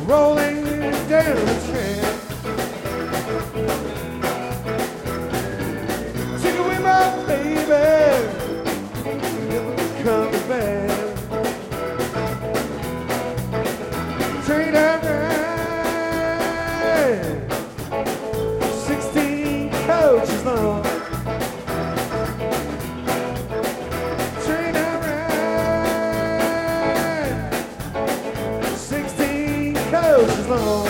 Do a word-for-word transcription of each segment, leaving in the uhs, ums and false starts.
rolling down the track. Take away my baby, never coming back. Train that ride, sixteen coaches long. Train that ride, sixteen coaches long.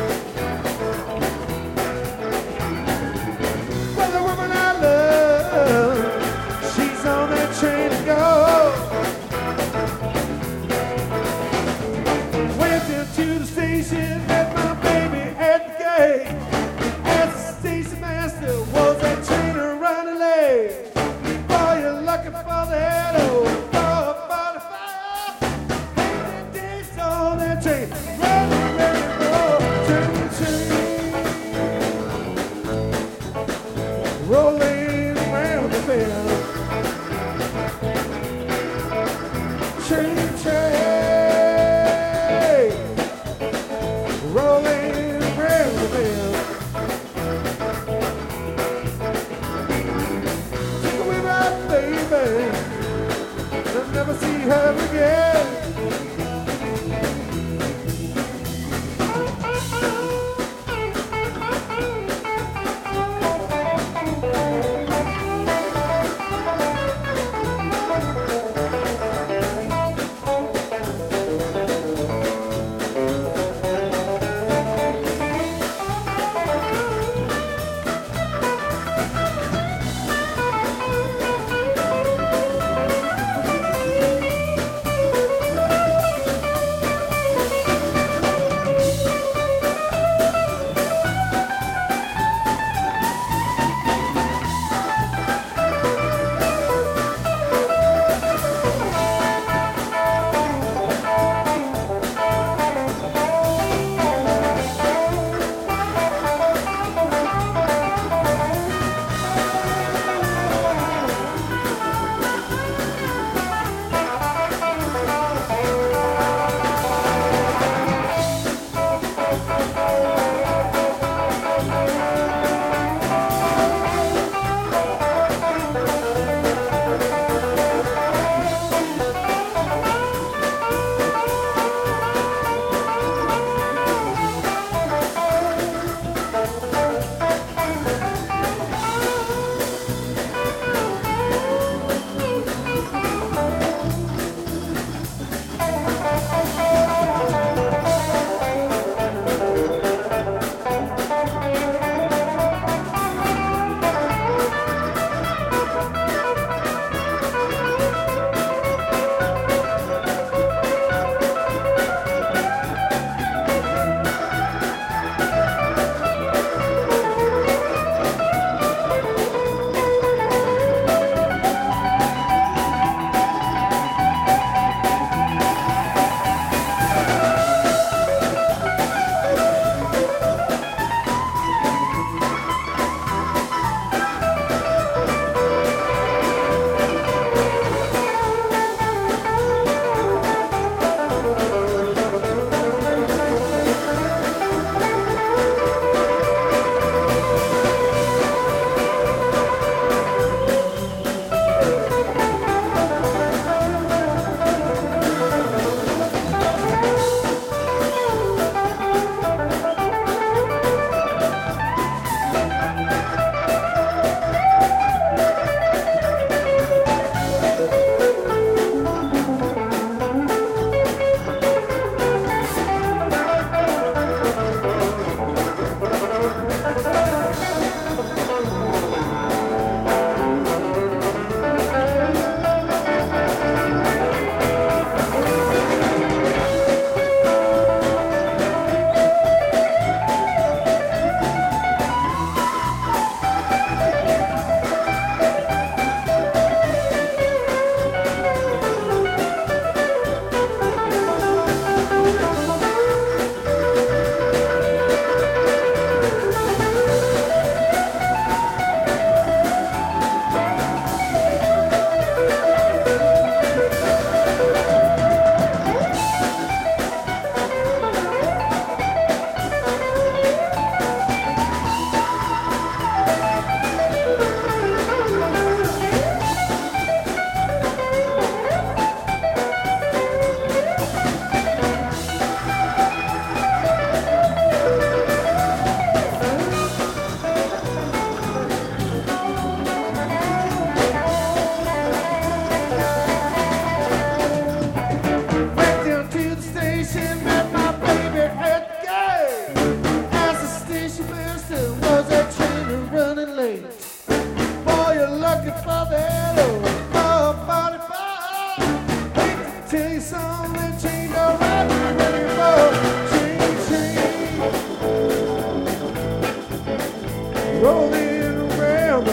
Well, the woman I love, she's on that train to go. Went into the station, met my baby at the gate. Asked the station master, was that trainer running late? Boy, you're looking for that old four forty-five. Eighteen days on that train, ready, ready, roll, turn the train, rolling around the bend. Train, train, rolling around the bend. Take away my baby, I'll never see her again.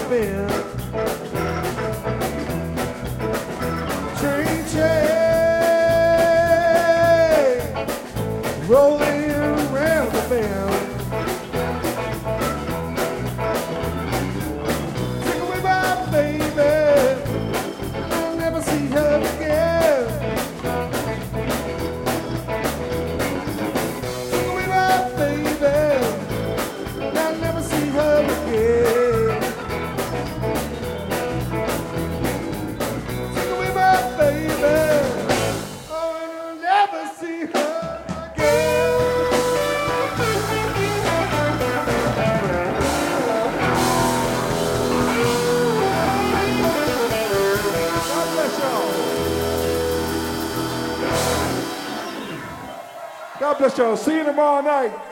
bend. Train train rolling around the bend. Take away my baby, I'll never see her again. Take away my baby, I'll never see her again. Take away my baby, oh, and I'll never see her again. God bless y'all. God bless y'all. See you tomorrow night.